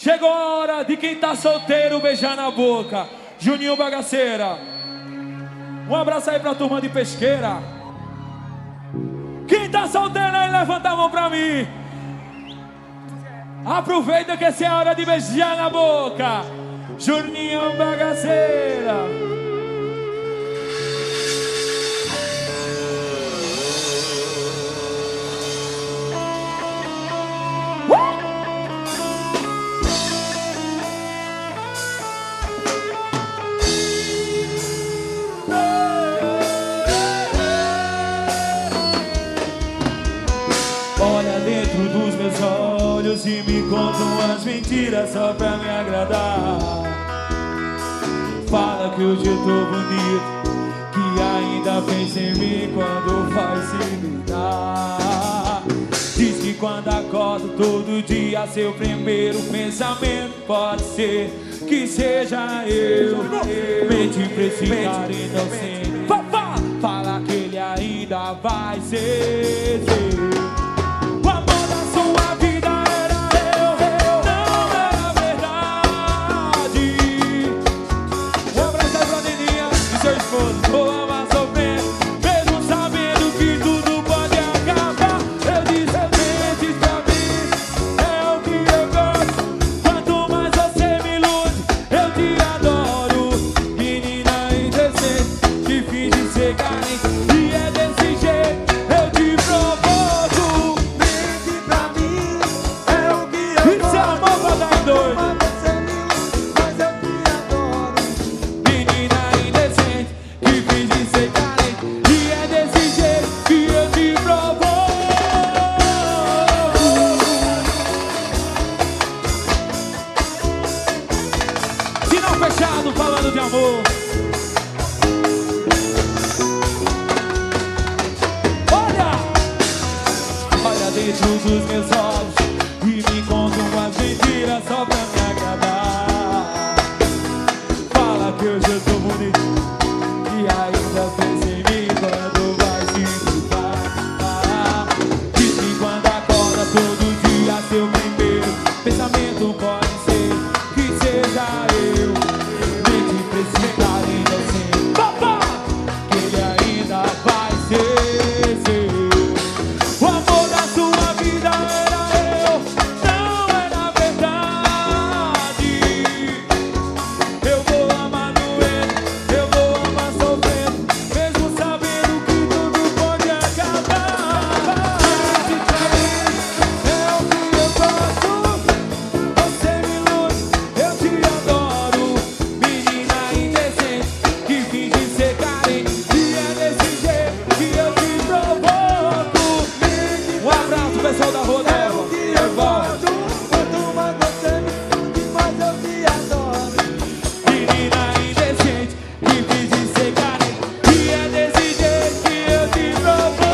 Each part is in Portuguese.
Chegou a hora de quem tá solteiro beijar na boca. Juninho Bagaceira. Um abraço aí pra turma de Pesqueira. Quem tá solteiro aí, levanta a mão pra mim. Aproveita que essa é a hora de beijar na boca. Juninho Bagaceira. Olha dentro dos meus olhos e me conta umas mentiras só pra me agradar. Fala que hoje eu tô bonito, que ainda pensa em mim quando vai se deitar. Diz que quando acorda todo dia seu primeiro pensamento pode ser que seja eu. Mente pra esse cara inocente, fala que ele ainda vai ser seu. Vou amar sofrendo, mesmo sabendo que tudo pode acabar. Eu disse, mente pra mim, é o que eu gosto. Quanto mais você me ilude, eu te adoro. Menina indecente, que finge ser carente, e é desse jeito, eu te provoco. Mente pra mim, é o que eu gosto. Isso é amor pra dar em doido. Fechado, falando de amor. Olha dentro dos meus olhos e me conta umas mentiras só pra me agradar. Fala que hoje eu tô bonito e ainda pensa em mim quando vai se deitar. Diz que quando acorda todo dia seu primeiro pensamento pode ser que seja eu. Pessoal da Rodela, eu volto. Quanto mais você me mais eu te adoro. Menina indecente, que finge ser carente, e é desse jeito que eu te provoco.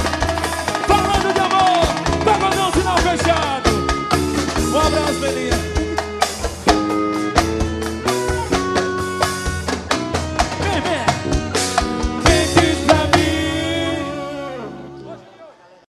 Falando de amor, pagodão sinal fechado. Um abraço, menina.